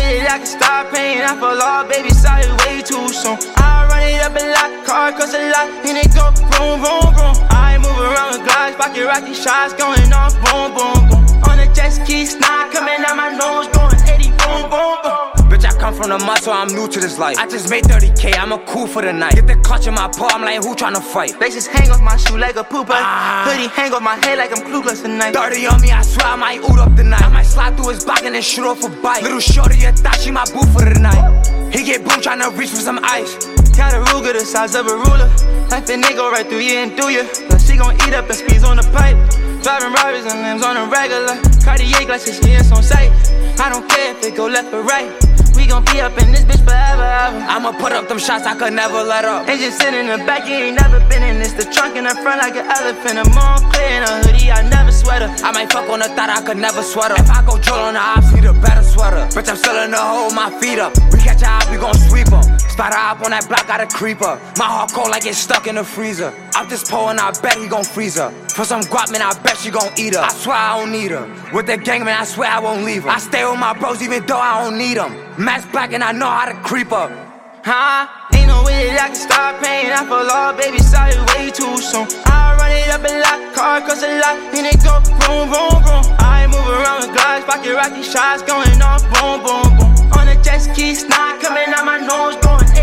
with it, I can stop paying. I fall off, baby, sorry, way too soon. I run it up a lot, car cost a lot, and it go vroom, vroom, vroom. I move around with glass, pocket rocky shots going off, boom, boom, boom. On the jet ski, snot coming out my nose, going 80, boom, boom, boom. Bitch, I come from the mud, so I'm new to this life. I just made 30K, I'm a cool for the night. Get the clutch in my paw, I'm like, who tryna fight? Laces hang off my shoe like a pooper. Hoodie hang off my head like I'm clueless tonight. 30 on me, I swear I might oot up tonight. I might slide through his back and then shoot off a bite. Little shorty, you thought she my boo for the night. He get boom tryna reach for some ice. Got a Ruger the size of a ruler. Life and they go right through you and through you. But she gon' eat up and squeeze on the pipe. Driving Rarries and limbs on a regular. Cartier glasses, yeah, it's on sight. I don't care if it go left or right. We gon' be up in this bitch forever, ever. I'ma put up them shots I could never let up. Ain't just sitting in the back, you ain't never been in this. The trunk in the front like an elephant. I'm all clear in a hoodie, I never sweater. I might fuck on the thought I could never sweater. If I go drill on the ops, need a better sweater. Bitch, I'm still in the hole, my feet up. We catch a op, we gon' sweep em. Spider up on that block, got a creeper. My heart cold like it's stuck in the freezer. Out this pole and I bet he gon' freeze her. For some guap, man, I bet she gon' eat her. I swear I don't need her. With the gang, man, I swear I won't leave her. I stay with my bros even though I don't need them. Mask black and I know how to creep up. Ain't no way that I can stop paying. I fall off, baby, sorry, way too soon. I run it up a lot, car cost a lot, and it go vroom, vroom, vroom. I move around with glass, pocket rocky shots going off, boom, boom, boom. On the jet ski, snot coming out my nose, going